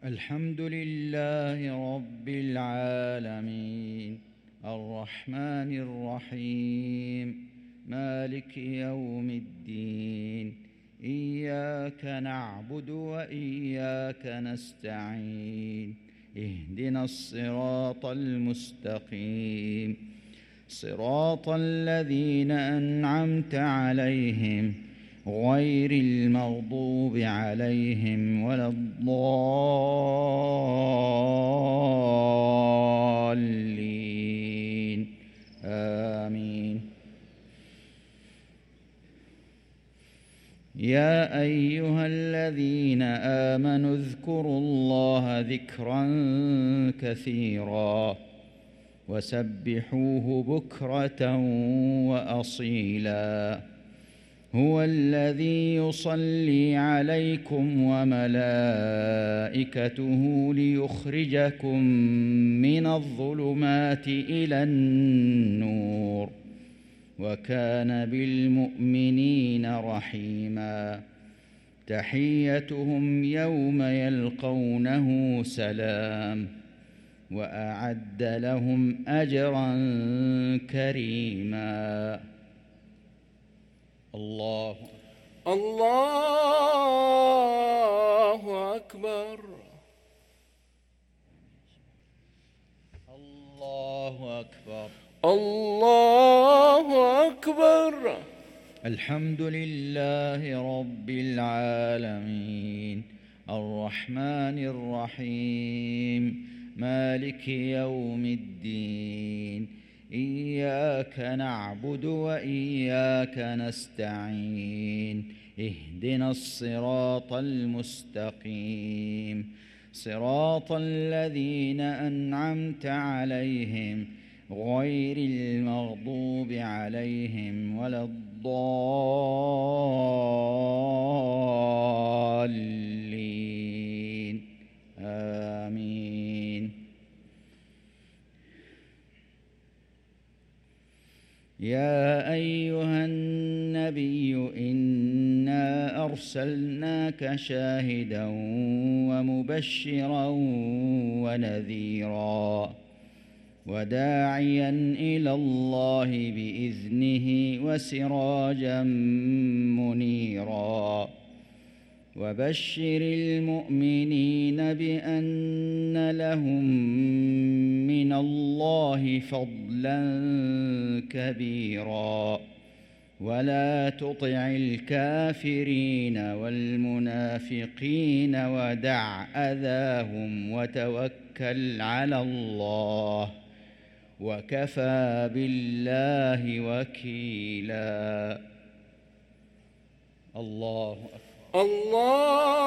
الحمد لله رب العالمين الرحمن الرحيم مالك يوم الدين إياك نعبد وإياك نستعين اهدنا الصراط المستقيم صراط الذين أنعمت عليهم غير المغضوب عليهم ولا الضالين آمين. يا أيها الذين آمنوا اذكروا الله ذكرا كثيرا وسبحوه بكرة وأصيلا هو الذي يصلي عليكم وملائكته ليخرجكم من الظلمات إلى النور وكان بالمؤمنين رحيما تحيتهم يوم يلقونه سلام وأعد لهم أجرا كريما. الله أكبر. الله أكبر. الله أكبر. الحمد لله رب العالمين الرحمن الرحيم مالك يوم الدين إياك نعبد وإياك نستعين اهدنا الصراط المستقيم صراط الذين أنعمت عليهم غير المغضوب عليهم ولا الضالين آمين. يا أيها النبي إنا أرسلناك شاهدا ومبشرا ونذيرا وداعيا إلى الله بإذنه وسراجا منيرا وبشر المؤمنين بأن لهم من الله فضلا كبيرا ولا تطع الكافرين والمنافقين ودع أذاهم وتوكل على الله وكفى بالله وكيلا. الله أكبر. الله